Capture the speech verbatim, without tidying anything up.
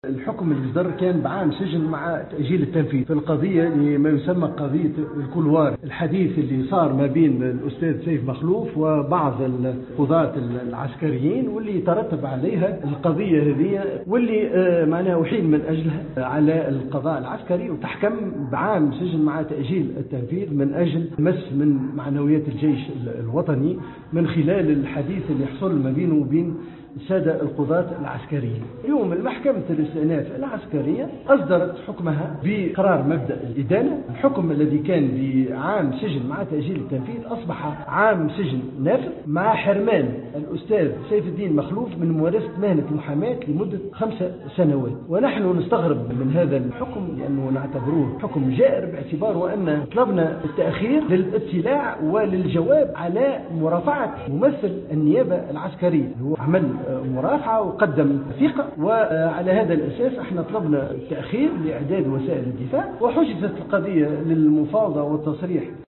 الحكم اللي صدر كان بعام سجن مع تأجيل التنفيذ في القضية ما يسمى قضية الكولوار، الحديث اللي صار ما بين الأستاذ سيف مخلوف وبعض القضاة العسكريين واللي ترتب عليها القضية هذه، واللي معناها أحيل من أجلها على القضاء العسكري وتحكم بعام سجن مع تأجيل التنفيذ من أجل مس من معنويات الجيش الوطني من خلال الحديث اللي حصل ما بينه وبين السادة القضاة العسكريين. اليوم المحكمة الاستئناف العسكرية أصدرت حكمها بقرار مبدأ الإدانة. الحكم الذي كان بعام سجن مع تأجيل التنفيذ أصبح عام سجن نافذ مع حرمان الأستاذ سيف الدين مخلوف من ممارسة مهنة المحاماة لمدة خمس سنوات. ونحن نستغرب من هذا الحكم لأنه نعتبروه حكم جائر، باعتبار وأن طلبنا التأخير للاطلاع وللجواب على مرافعة ممثل النيابة العسكرية. هو عمل مرافعة وقدم وثيقة، وعلى هذا الأساس احنا طلبنا التأخير لإعداد وسائل الدفاع، وحجزت القضية للمفاوضة والتصريح